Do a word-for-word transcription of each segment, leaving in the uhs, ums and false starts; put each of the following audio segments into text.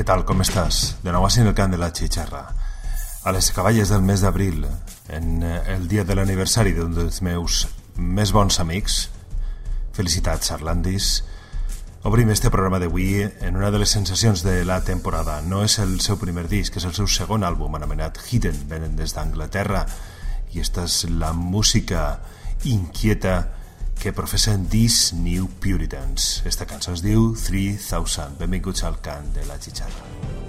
tal, com estàs? De nou en el cant de la xitxarra. A les acaballes del mes d'abril, en el dia de l'aniversari d'un dels meus més bons amics, felicitats, Arlandis, obrim este programa d'avui en una de les sensacions de la temporada. No és el seu primer disc, és el seu segon àlbum, anomenat Hidden, venen des d'Anglaterra, i esta és la música inquieta que professen These New Puritans. Esta cançó es diu three thousand. Benvinguts al cant de la xitxarra.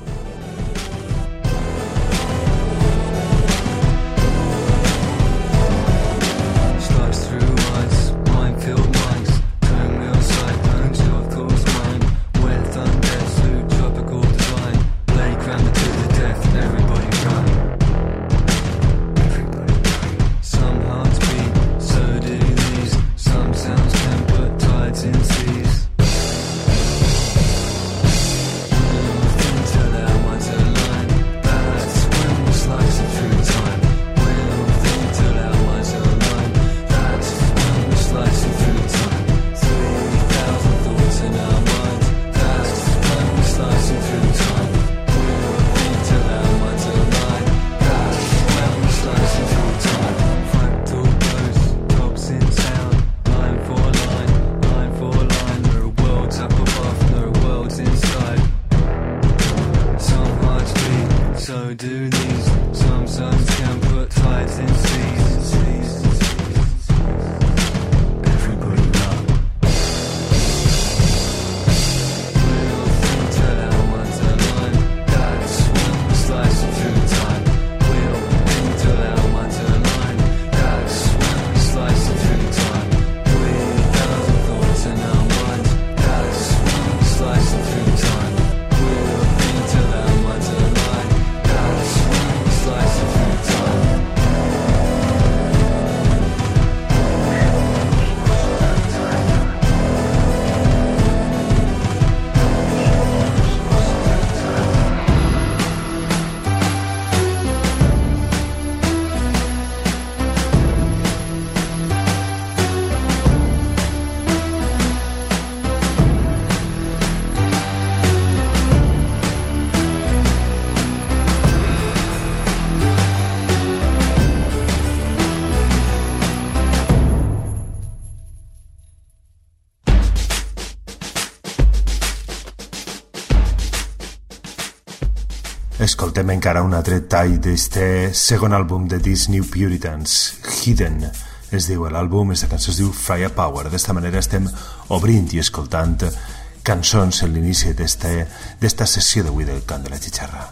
Escoltem encara un altre tall d'este segon àlbum de These New Puritans, Hidden, es diu l'àlbum, aquesta cançó es diu Firepower. D'esta manera estem obrint i escoltant cançons en l'inici d'esta sessió d'avui del cant de la xitxarra.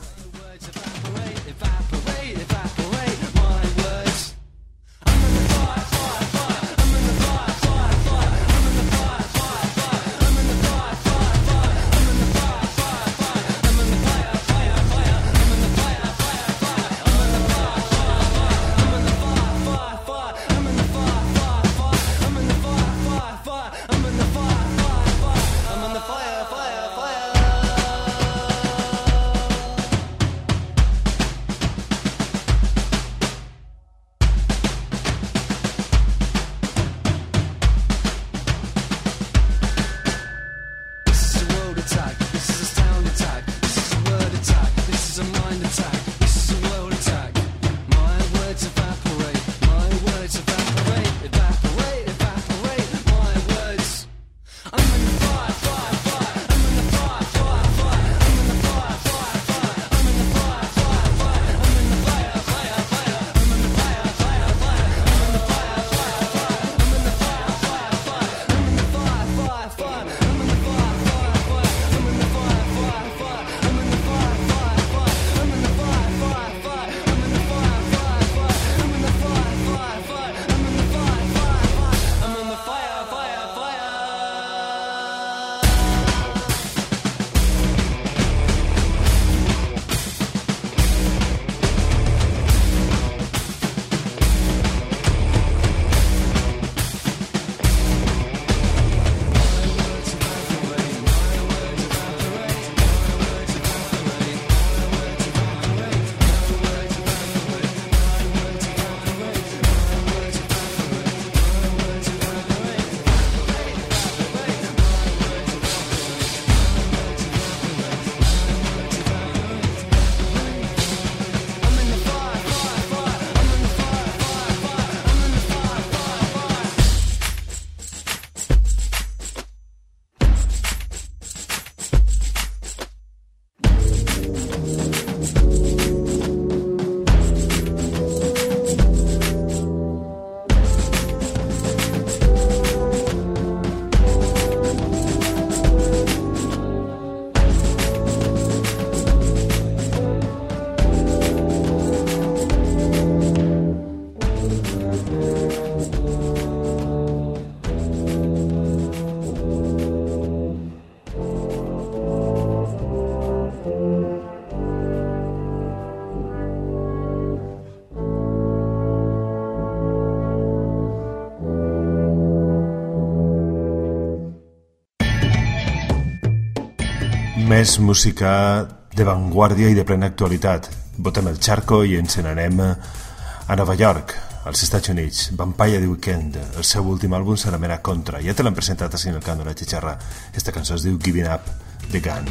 Més música de vanguardia i de plena actualitat. Botem el charco i ens n'anem a Nova York, als Estats Units. Vampire the Weekend, el seu últim àlbum s'anomena Contra. Ja te l'han presentat així en el Cant de la Xixarra. Esta cançó es diu Giving Up the Gun.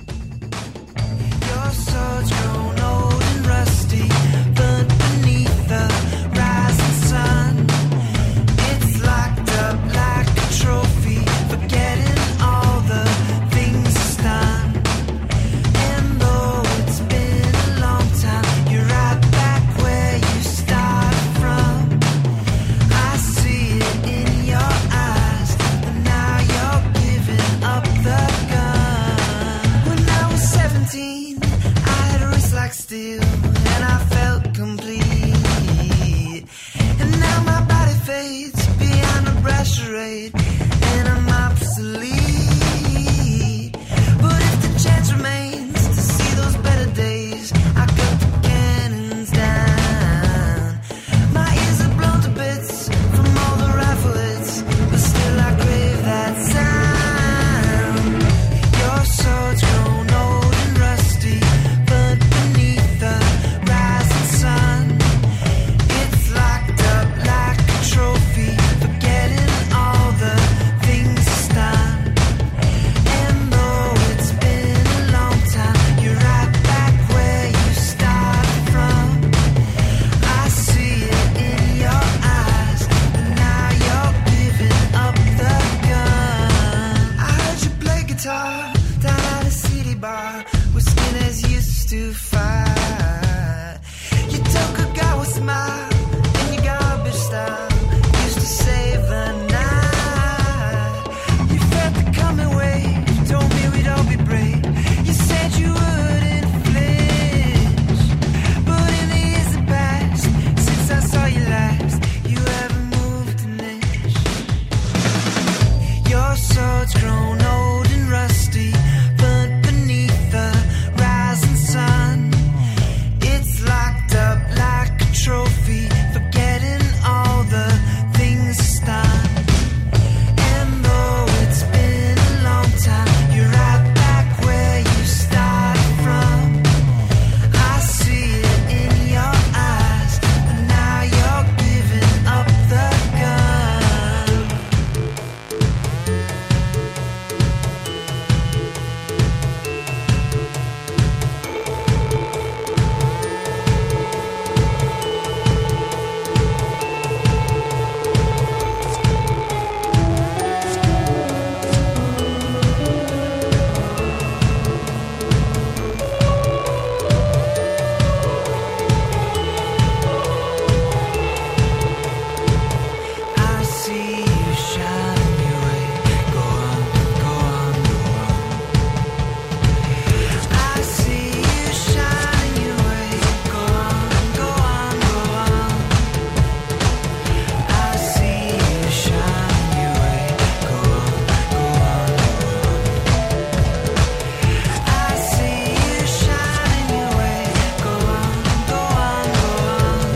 Your sword's grown old and rusty, burnt beneath the rising sun. It's locked up like a trophy, forgetting all the things it's done. And though it's been a long time, you're right back where you started from. I see it in your eyes, and now you're giving up the gun. When I was seventeen, like steel, and I felt complete. And now my body fades beyond a masquerade, and I'm obsolete. But if the chance remains to see those better days, I cut the cannons down. My ears are blown to bits from all the rifle hits, but still I crave that sound. Your sword's grown old and rusty, but the rising sun, it's locked up like a trophy, forgetting all the things it's done. And though it's been a long time, you're right back where you started from. I see it in your eyes, and now you're giving up the gun. I heard you play guitar down at a city bar where skinheads used to fight. You took a guy with a smile in your garbage style, used to save the night. You felt the coming wave, you told me we'd all be brave. You said you wouldn't flinch, but in the years that passed since I saw you last, you haven't moved an inch. Your sword's grown old and rusty, burnt beneath the rising sun. It's locked up like a trophy, forgetting all the things it's done. And though it's been a long time, you're right back where you started from. I see it in your eyes, and now you're giving up the gun. I see you shining your way. Go on, go on, go on. I see you shining your way. Go on, go on, go on. I see you shining your way. Go on, go on, go on. I see you shining your way. Go on, go on, go on.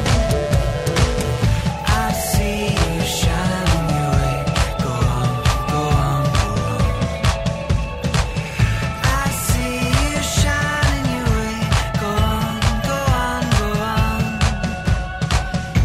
I see you shining your way. Go on, go on, go on. I see you shining your way. Go on, go on, go on.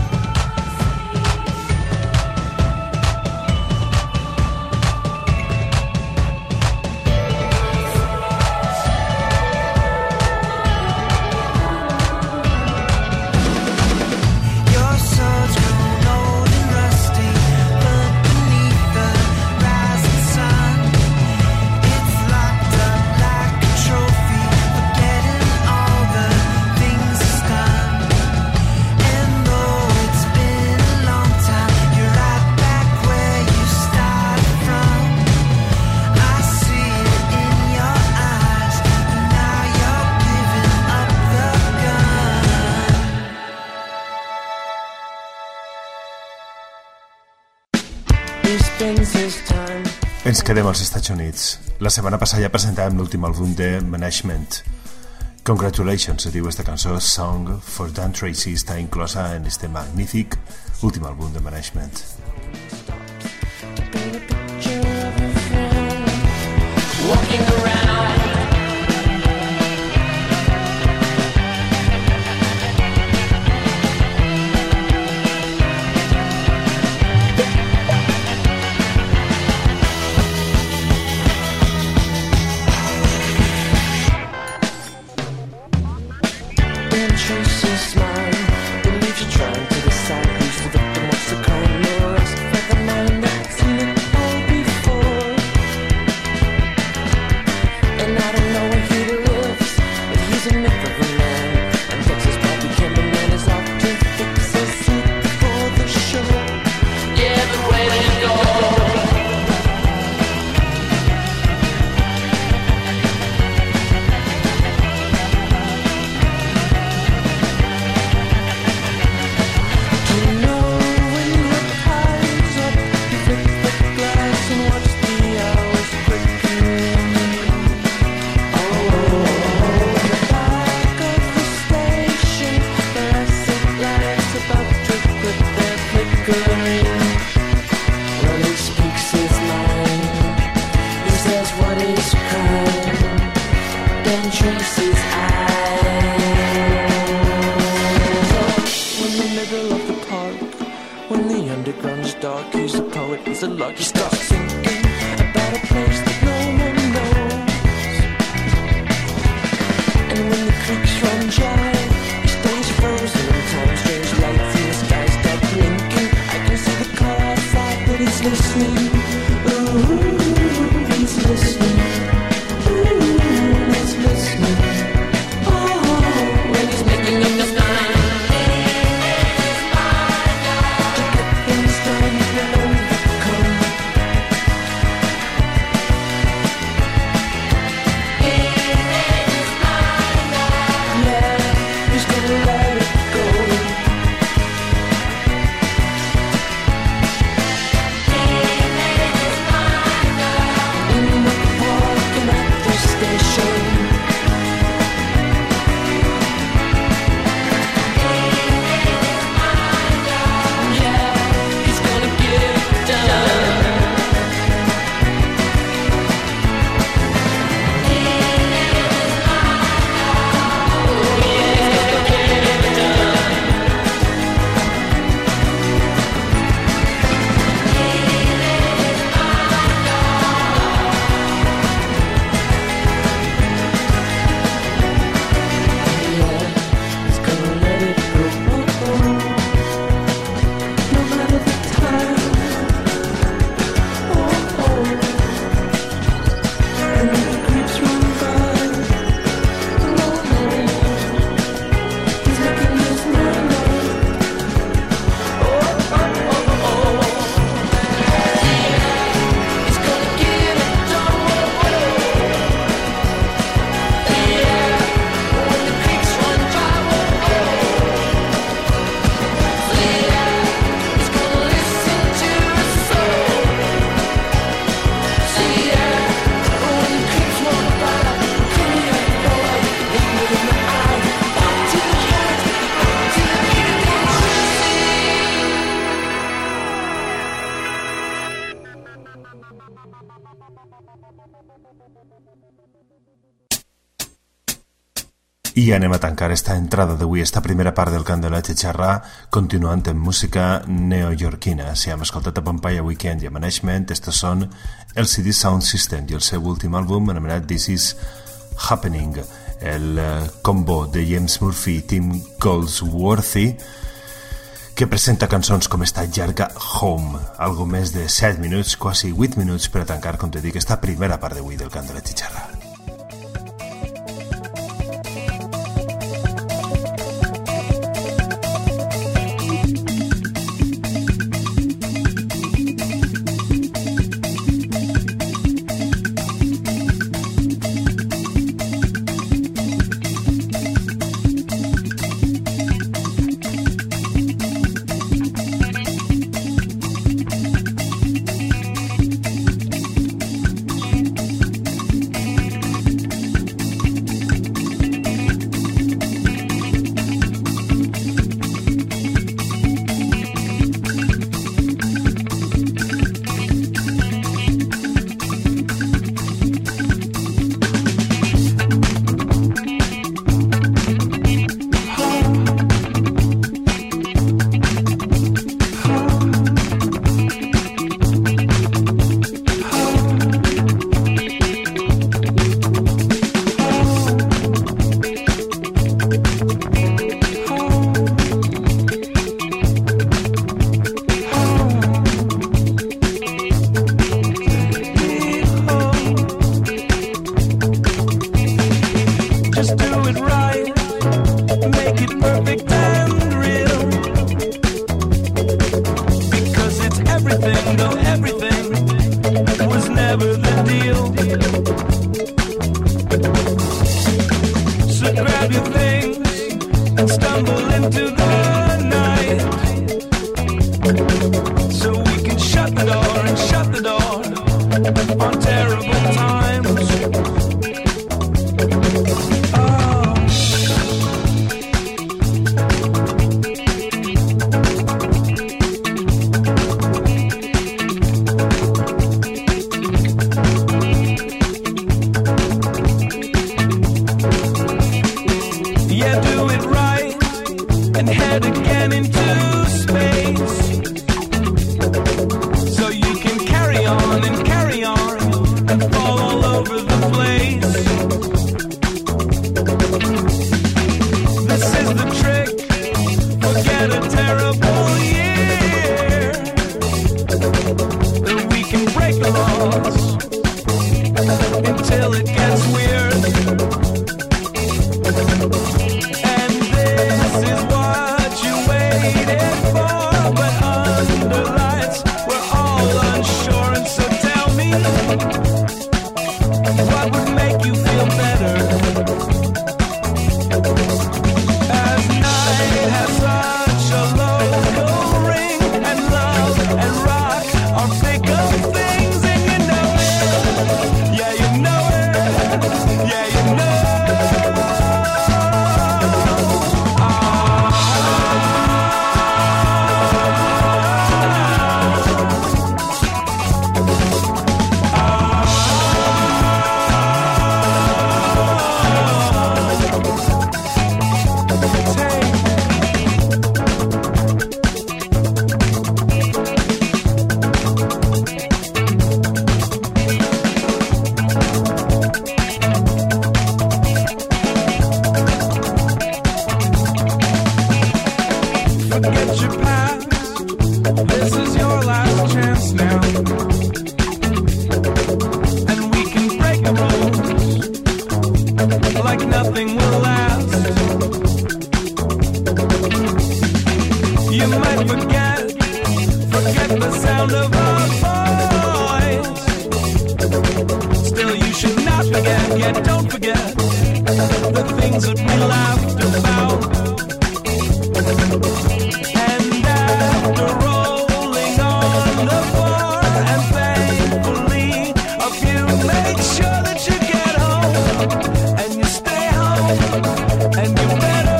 Your sword's grown old and rusty, burnt beneath the rising sun. It's locked up like a trophy, forgetting all the things it's done. And though it's been a long time, you're right back where you started from. I see it in your eyes, and now you're giving up the gun. He spends his time. Ens quedem als Estats Units. La setmana passada ja presentàvem l'últim àlbum de Management. Congratulations, se diu esta cançó. Song for Dan Tracy està inclosa en este magnífic últim àlbum de Management. Walking around the luck, you start thinking about a place that no one knows. And when the creeks run dry, he stays frozen in time. Strange lights in the sky start blinking. I can see the car outside, but he's listening. Ooh, he's listening. Ooh, he's listening. Oh, when he's making up his mind. I anem a tancar esta entrada d'avui, esta primera part del Cant de la Xixarra, continuant amb música neoyorquina. Si hem escoltat a Vampire Weekend i a Management, estos són el C D Sound System i el seu últim àlbum anomenat This Is Happening, el combo de James Murphy i Tim Goldsworthy, que presenta cançons com esta llarga Home, algo més de set minuts, quasi vuit minuts per a tancar, com te dic, esta primera part d'avui del Cant de la Xixarra. head again into space, so you can Still you should not forget, yet don't forget the things that we laughed about. And after rolling on the floor and thankfully a few, make sure that you get home and you stay home and you better,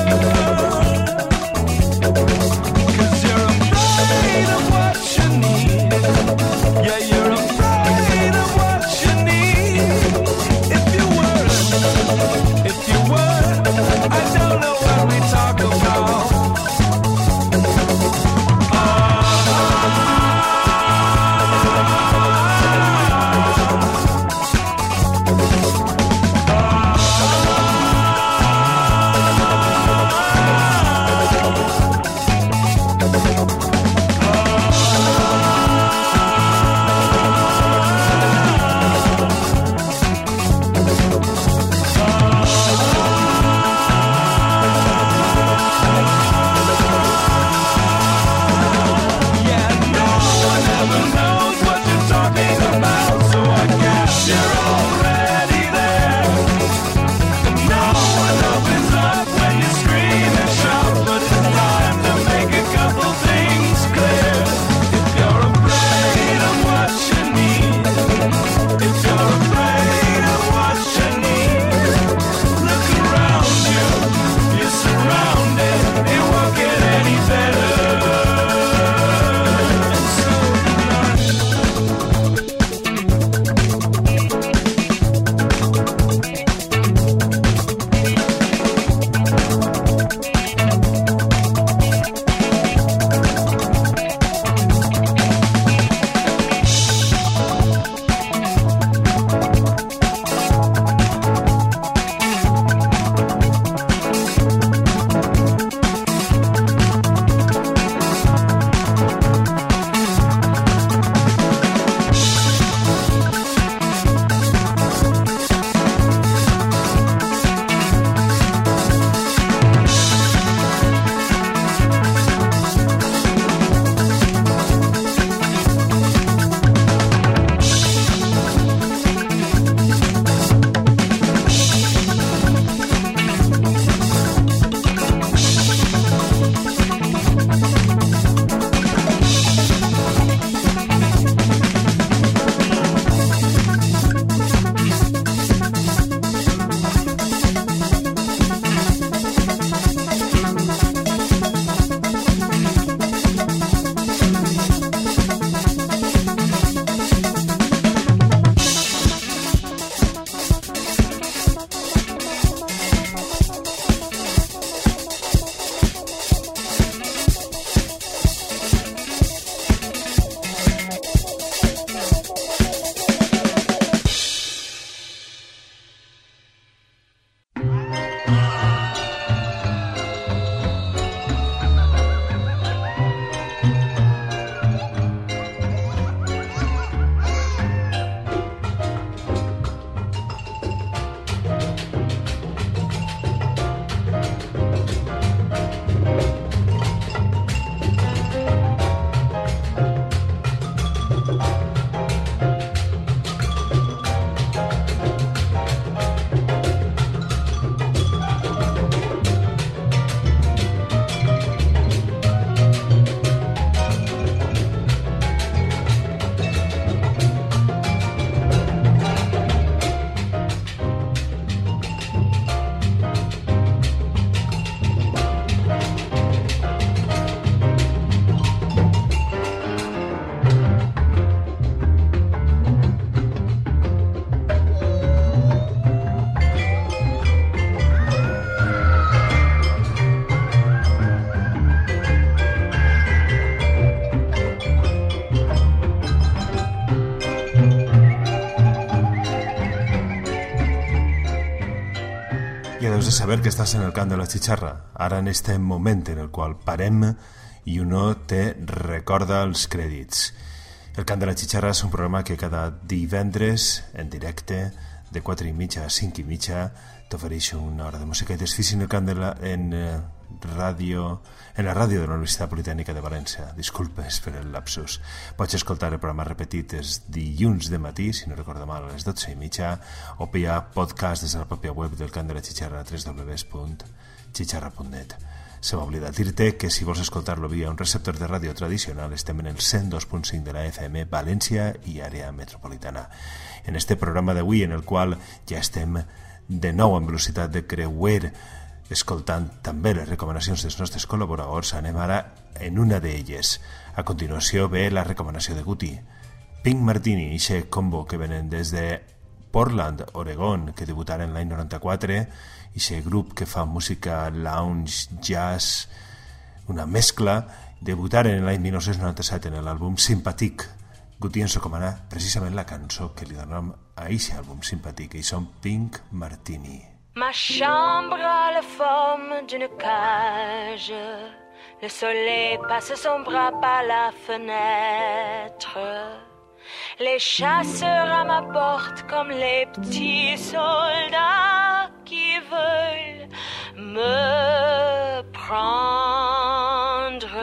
'cause you're afraid of what you need. Yeah, you're afraid of what you need. If you were, if you were, I don't know what we talk about. Deus de saber que estàs en el cant de la xixarra, ara en este moment en el qual parem i uno te recorda els crèdits. El cant de la xixarra és un programa que cada divendres, en directe, de quatre i mitja a cinc i mitja, t'ofereix una hora de música i desfici en el cant de la, en, ràdio, en la ràdio de la Universitat Politècnica de València. Disculpes per el lapsus. Pots escoltar el programa repetit els dilluns de matí, si no recordo mal, a les dotze i mitja, o pillar podcast des de la pròpia web del Cant de la Xixarra, w w w punt xixarra punt net. Se m'ha oblidat dir-te que si vols escoltar-lo via un receptor de ràdio tradicional estem en el cent dos punt cinc de la F M, València i àrea metropolitana. En este programa d'avui, en el qual ja estem de nou en velocitat de creuer, escoltant també les recomanacions dels nostres col·laboradors, anem ara en una d'elles. A continuació ve la recomanació de Guti. Pink Martini, ixe combo que venen des de Portland, Oregon, que debutaren l'any noranta-quatre, ixe grup que fa música lounge, jazz, una mescla, debutaren l'any dinou noranta-set en l'àlbum Sympathique. Guti ens recomana precisament la cançó que li donem a ixe àlbum Sympathique, i són Pink Martini. Ma chambre a la forme d'une cage. Le soleil passe son bras par la fenêtre. Les chasseurs à ma porte comme les petits soldats qui veulent me prendre.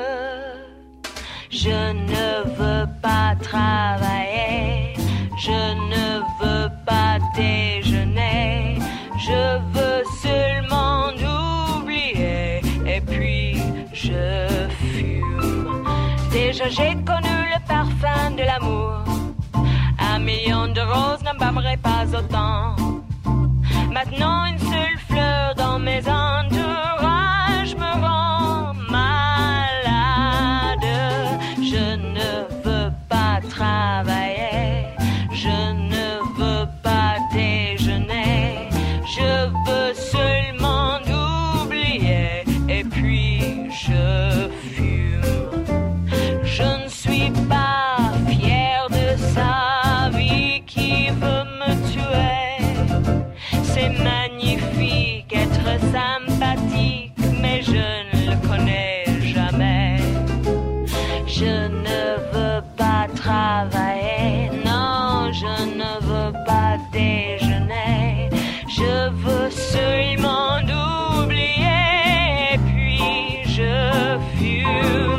Je ne veux pas travailler, je ne veux pas déjeuner, je veux seulement oublier et puis je fume. Déjà j'ai connu le parfum de l'amour, un million de roses n'embaumerait pas autant. Maintenant une seule fleur dans mes entourages me rend malade. Je ne veux pas travailler, je ne veux pas déjeuner, je veux seulement oublier et puis je fume. Je ne suis pas fière de sa vie qui veut me tuer. C'est magnifique être sympathique, mais je ne le connais jamais. Je ne veux pas travailler, non, je ne veux pas déjeuner. Je veux seulement oublier, et puis je fume.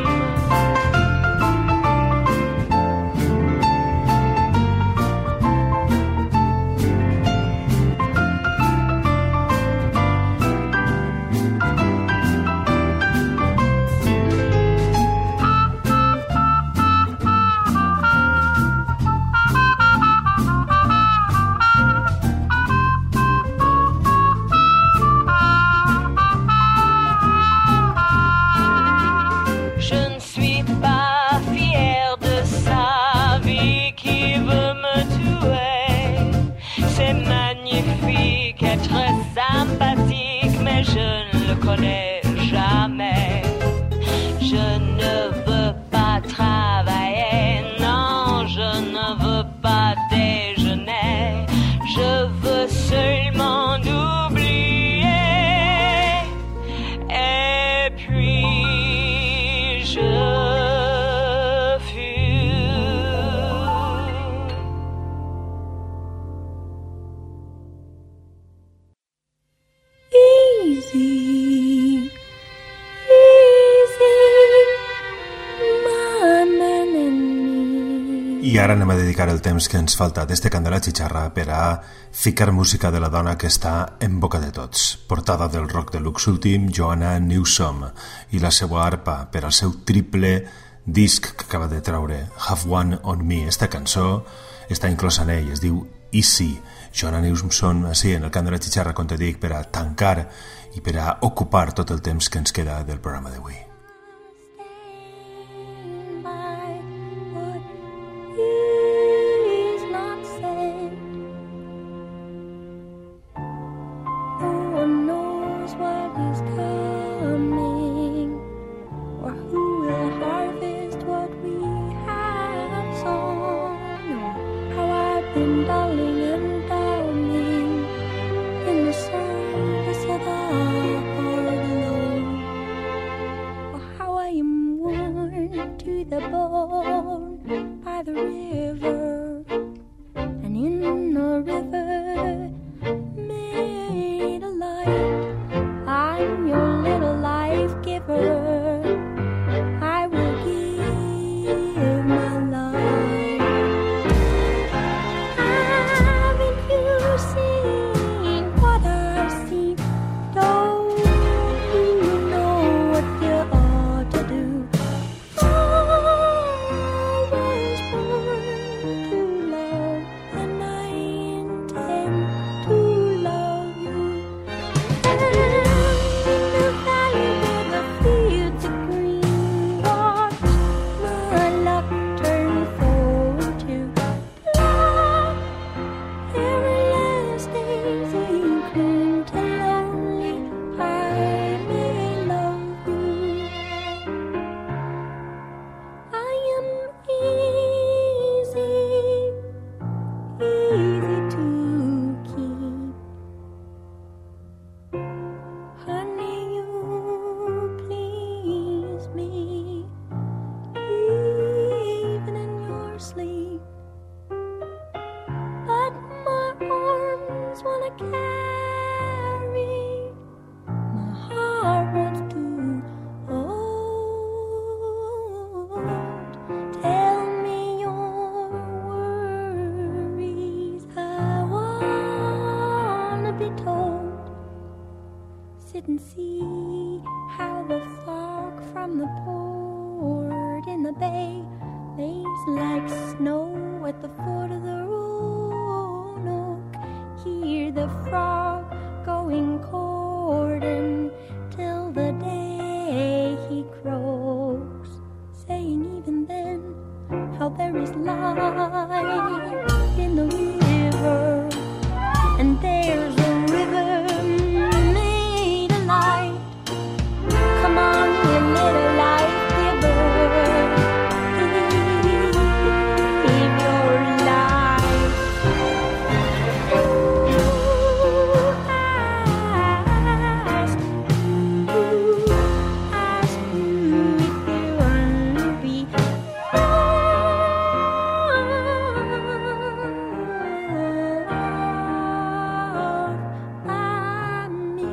Sympathique, mais je ne le connais jamais. Je ne veux pas travailler, non, je ne veux pas déjeuner. Je veux seulement oublier, et puis je I ara anem a dedicar el temps que ens falta d'este Cant de la Xixarra per a ficar música de la dona que està en boca de tots. Portada del rock deluxe últim, Joanna Newsom, i la seva arpa per al seu triple disc que acaba de traure, Have One On Me. Esta cançó està inclosa en ell, es diu Easy. Joanna Newsom, així, en el Cant de la Xixarra, com te dic, per a tancar i per a ocupar tot el temps que ens queda del programa d'avui. wanna carry my heart runs too old. Tell me your worries, I wanna be told. Sit and see how the fog from the port in the bay lays like snow at the foot of the Roanoke. Hear the frog going courting till the day he croaks, saying even then how there is life in the river, and there's a river made of light. Come on, you little light giver, give your life. Ooh, ask, ooh, ask you if you want to be loved by me.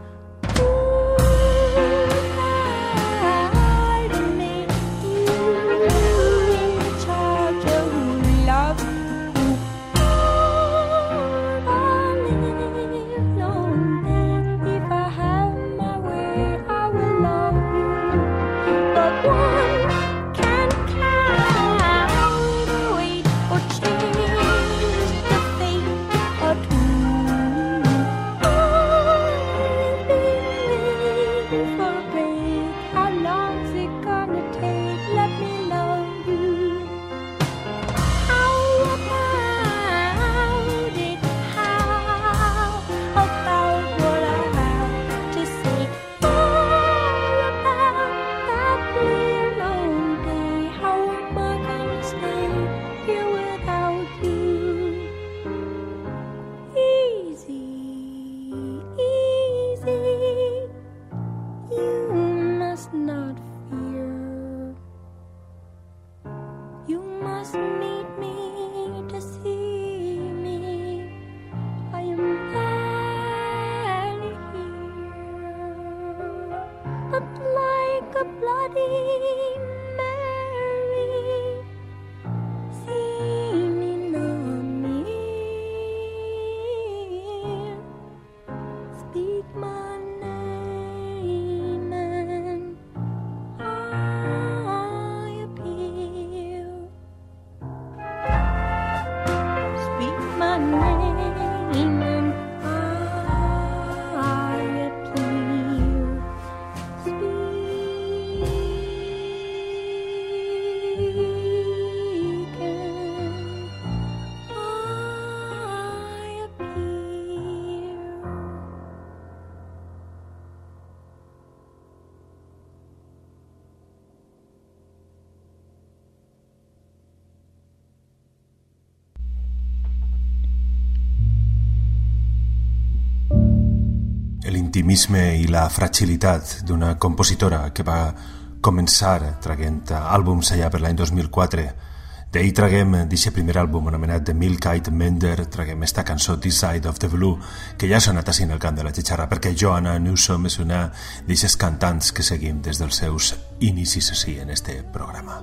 L'intimisme i la fragilitat d'una compositora que va començar traguent àlbums allà per l'any dos mil quatre. D'ahir traguem d'aquest primer àlbum anomenat The Milk-Eyed Mender, traguem esta cançó This Side of the Blue, que ja ha sonat així en el camp de la xixarra, perquè Joanna Newsom és una d'aquestes cantants que seguim des dels seus inicis així en este programa.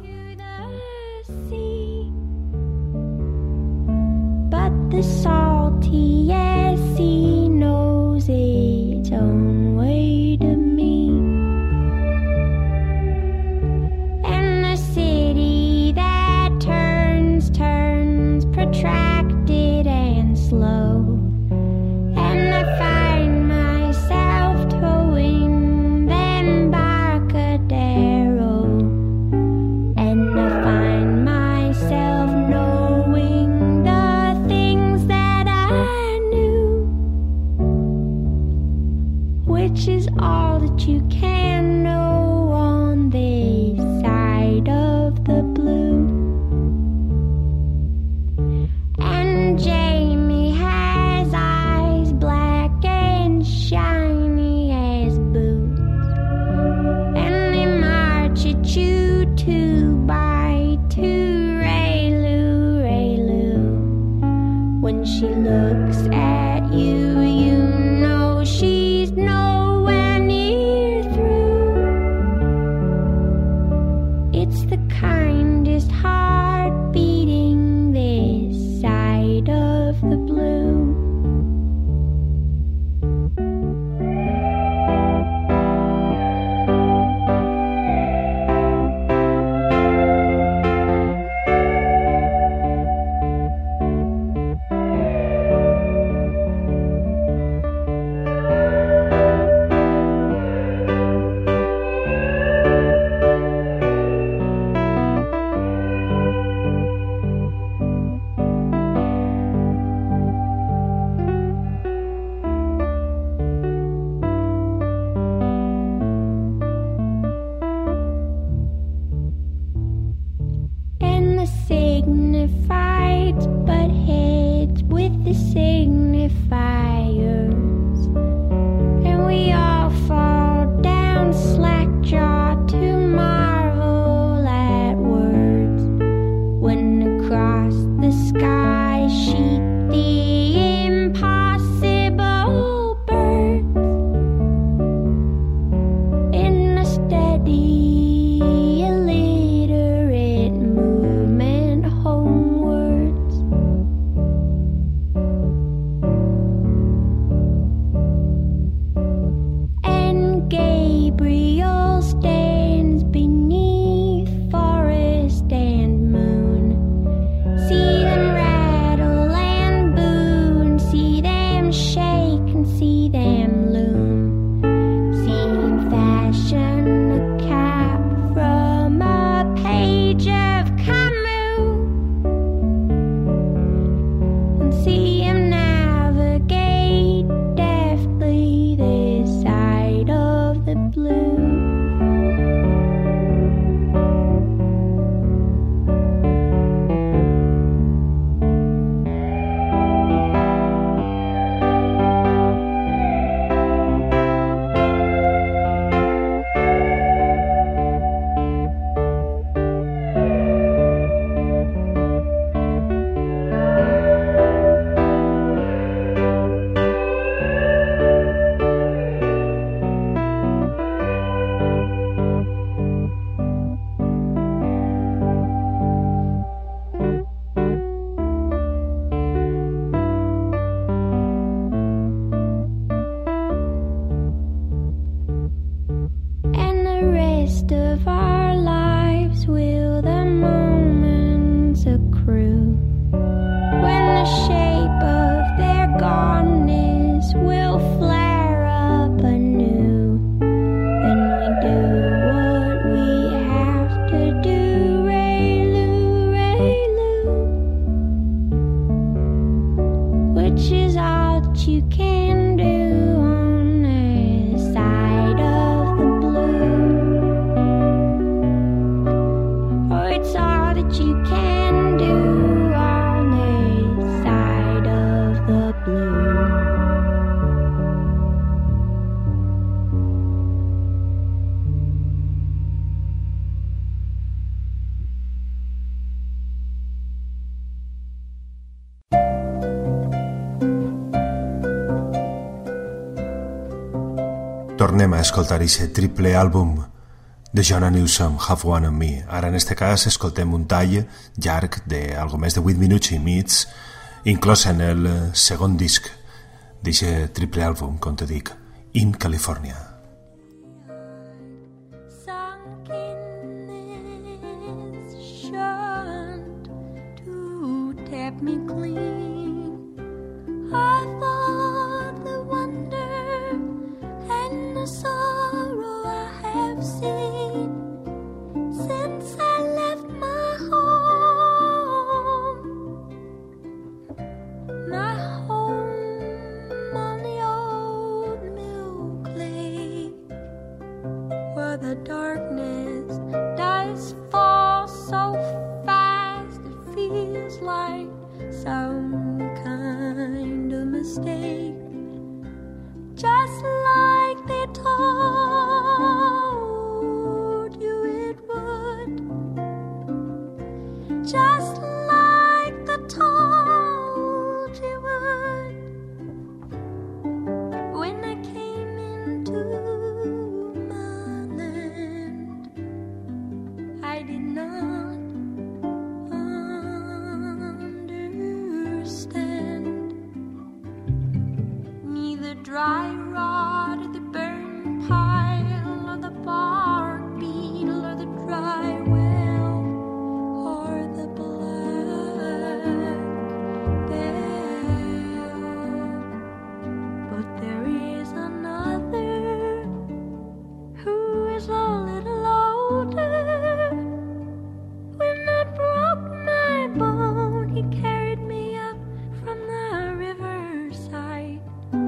But the salty as sea knows its own way to me, and the city that turns, turns protracted and slow, and I find myself towing the Embarcadero, and I find myself knowing the things that I looks at you, you know she's nowhere near through. It's the kindest heart beating this side of the blue. And the signifieds butt heads with the signifiers, and we all fall down slack-jawed to marvel at words when across the sky sheet the impossible birds in a steady illiterate movement homewards. And Gabriel stands beneath forest and moon. See them rattle and boo, and see them shake and see them loom. See him fashion a cap from a page of Camus, and see him navigate deftly this side of the blue. And the rest of our lives will the moments accrue when the shape of their goneness will flare up anew. Then we do what we have to do, Ray-Loo, Ray-Loo, which is all that you can do on this side of the blue. Oh, it's all that you can do on this side of the blue. Tornem a escoltar ixe triple àlbum de Joanna Newsom, Have One on Me. Ara, en este cas, escoltem un tall llarg d'algo més de vuit minuts i mig, inclòs en el segon disc d'ixe triple àlbum, com te dic, In California. Sunk in this shunt to tap me clean. I thought the wonder and the sorrow I have seen since I left my home, my home on the old mill clay, where the darkness does fall so fast it feels like some kind of mistake. Just like they told you it would, just like they told you would. dry rot or the burnt pile or the bark beetle or the dry well or the black bell. But there is another who is a little older. When I broke my bone, he carried me up from the riverside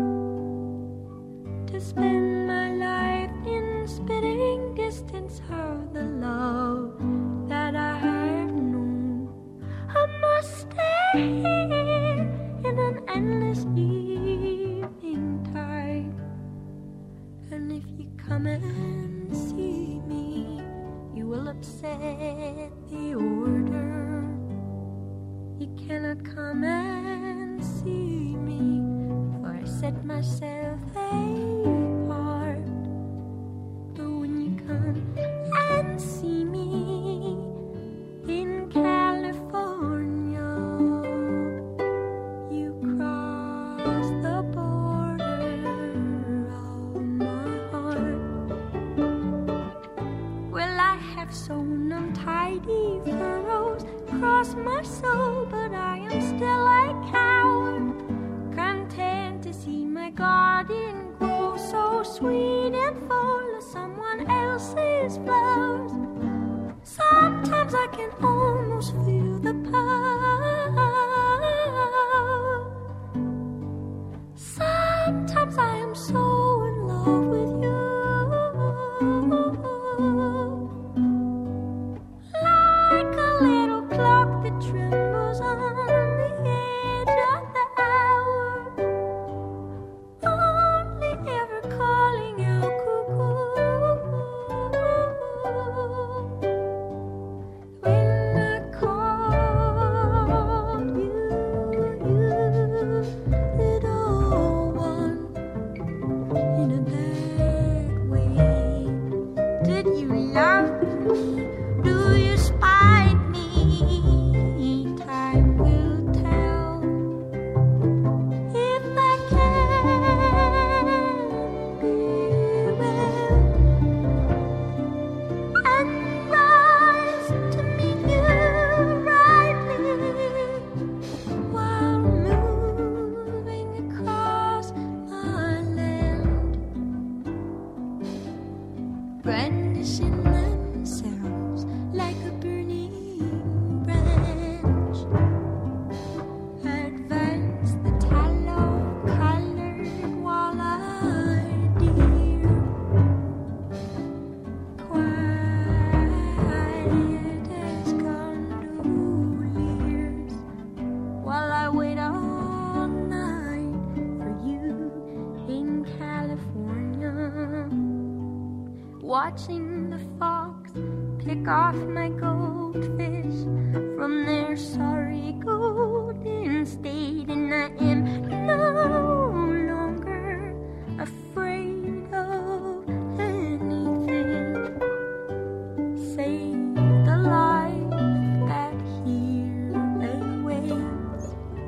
to spend my life in spitting distance of the love that I have known. I must stay here in an endless evening tide. And if you come and see me, you will upset the order. You cannot come and see me, for I set myself apart. But when you come and see me in California, you cross the border of my heart. Well, I have sown untidy furrows across my soul, but I am still a coward, content to see my garden grow so sweet and full of someone else's flowers. Sometimes I can almost feel the power. Sometimes I am so in love with you. Like a little clock that trembles on the edge of the hour, only ever calling out cuckoo. When I called you, you little one, in a bad way. Did you love me? Do you spite me? Time will tell. If I can be well and rise to meet you rightly while moving across my land, brandishing themselves like a burning branch, advance the tallow-colored wall-eyed deer, quiet as gondoliers, while I wait all night for you in California, watching the fox pick off my goldfish from their sorry golden state, and I am no longer afraid of anything save the life that here awaits.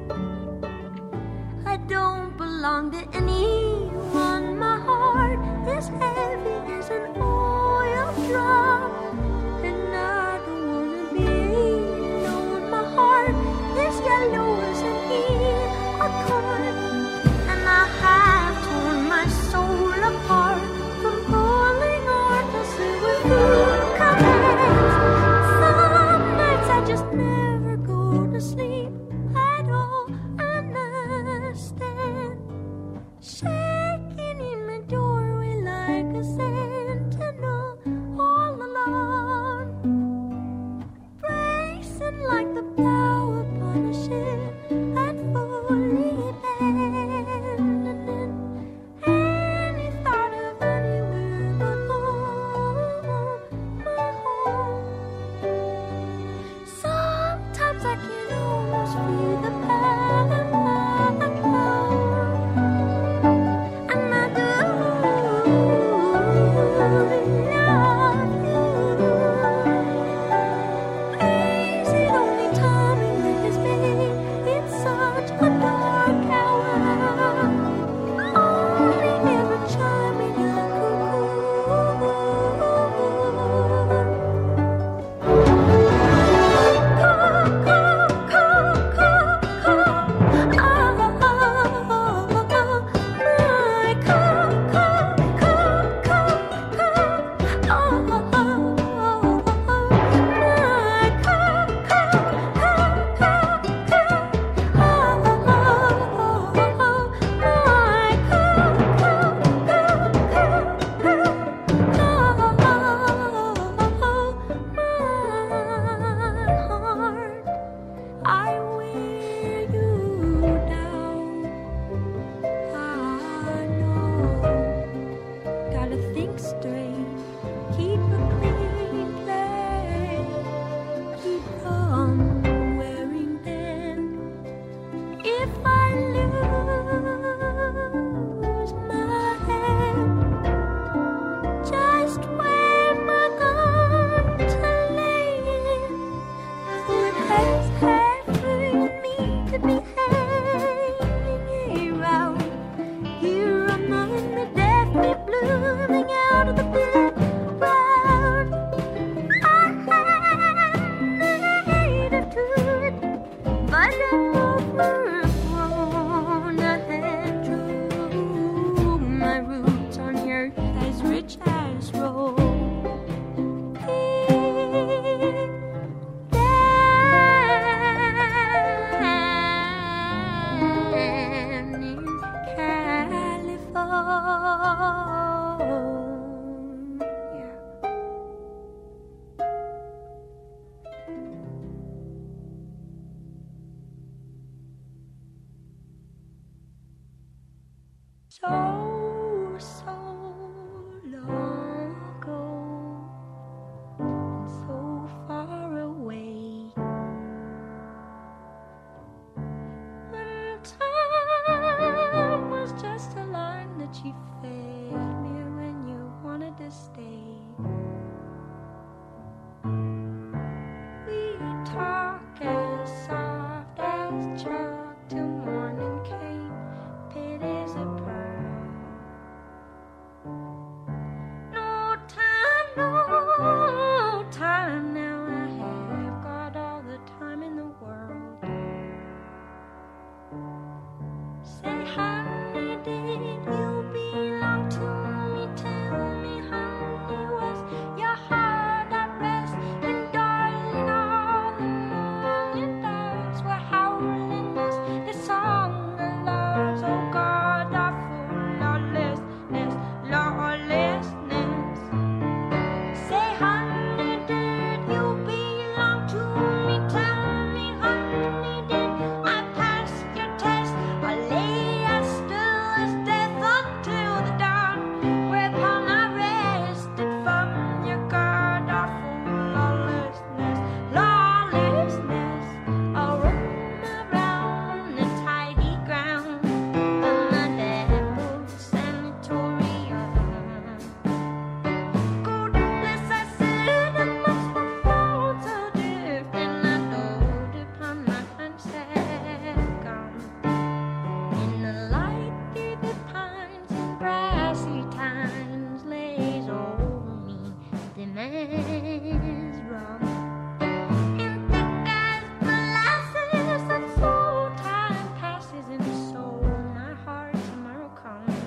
I don't belong to anyone. My heart is heavy as an oil drum, and I don't wanna be alone. My heart is yellow as an acorn, and I have torn my soul apart from pulling on the silver commands. Some nights I just never go to sleep. I don't understand. Shaking in my doorway like a sentinel all alone, bracing like the bow upon a ship at fully abandoning any thought of anywhere but home, my home. Sometimes I can almost feel the power. So, so long ago, and so far away. When time was just a line that you fed me when you wanted to stay. We talk as soft as Chuck till morning came. Pity's a pearl. No time, no time. Now I have got all the time in the world. Say, honey, did you belong to me? Tell me, honey, was your heart at rest? And darling, all the morning doves were howling this, this song of loves. Oh God, are full of lawlessness, lawlessness. Say, honey, did you belong to me? Tell me, honey, did I pass your test? Or lay as still as death until the dawn, whereupon I rested from your guard, are full of lawlessness, lawlessness. I'll roam around the tidy ground of my devil's sanatorium. Goldenless I sit amongst my folds adrift, and I dote upon my unsaid gone. In the light through the pines and brassy tines lays over me the man's rum. And thick as molasses, and so time passes, and so my heart tomorrow comes.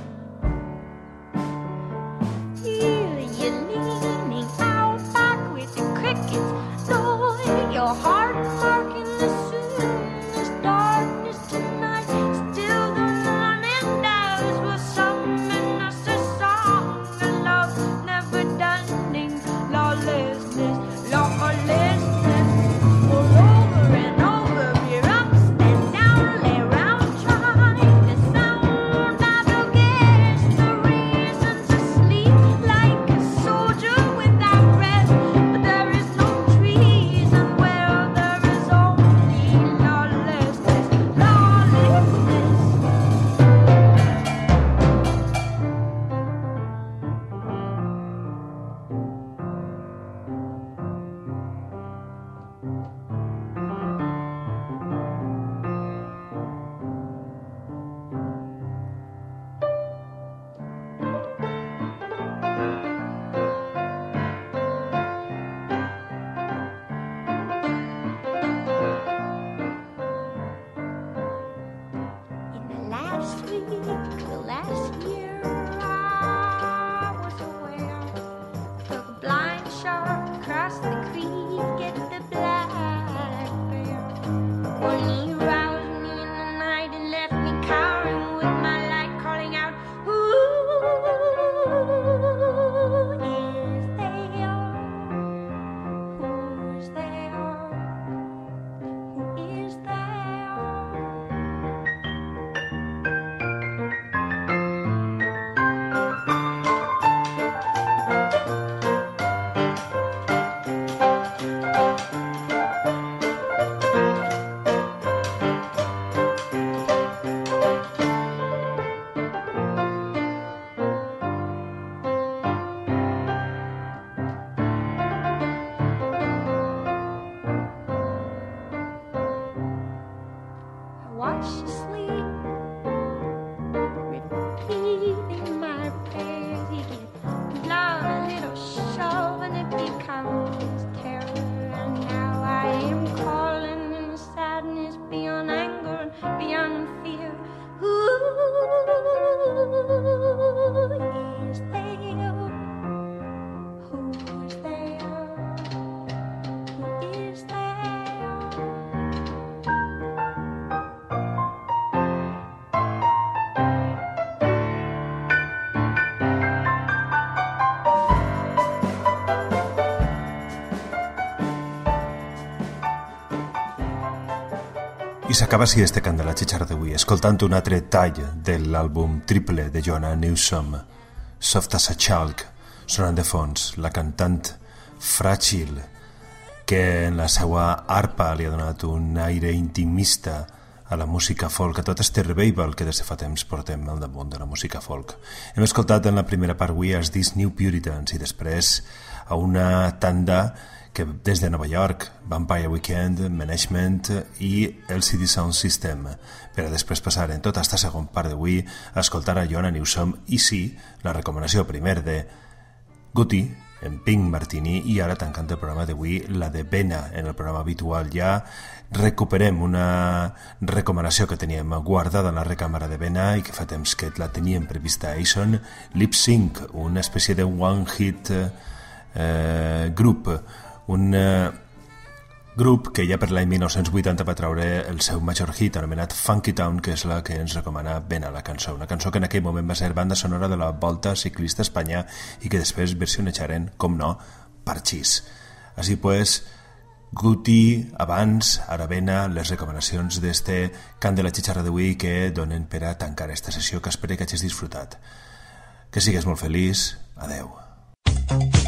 Feel you leaning out back with the crickets, know your heart marking the soonest darkness tonight. Still the morning doves will summon us a song of love never dawning, lawlessness, lawlessness. For over and over we're up and down, lay round trying to sound out against the reasons asleep, like a soldier without rest. But there is no treason where there is only lawlessness, lawlessness. In the last week, the last year, I was aware. Took a blind shot across the creek, get the black bear. When he roused me in the night and left me cowering with my light calling out, who is there? Who's there? Who is there? s'acaba així este cant de la xitxarra d'avui, escoltant un altre tall de l'àlbum triple de Joanna Newsom, Soft as a Chalk, sonant de fons, la cantant fràgil, que en la seva arpa li ha donat un aire intimista a la música folk, a tot este revival que des de fa temps portem al damunt de la música folk. Hem escoltat en la primera part avui els These New Puritans i després a una tanda que des de Nova York, Vampire Weekend, Management i el C D Sound System, per a després passar en tota esta segon part d'avui a escoltar a Joanna Newsom i sí, la recomanació primer de Guti, en Pink Martini, i ara tancant el programa d'avui, la de Vena, en el programa habitual. Ja recuperem una recomanació que teníem guardada en la recàmera de Vena i que fa temps que la teníem prevista a Aison, Lip Sync, una espècie de one-hit eh, group, un eh, grup que ja per l'any mil nou-cents vuitanta va treure el seu major hit anomenat Funky Town, que és la que ens recomana Vena, la cançó, una cançó que en aquell moment va ser banda sonora de la Volta Ciclista a Espanya i que després versionejaren, com no, Parchís. Així pues, Guti, abans, ara Vena, les recomanacions d'este cant de la xitxarra d'avui que donen per a tancar esta sessió, que espero que hagis disfrutat. Que sigues molt feliç. Adeu.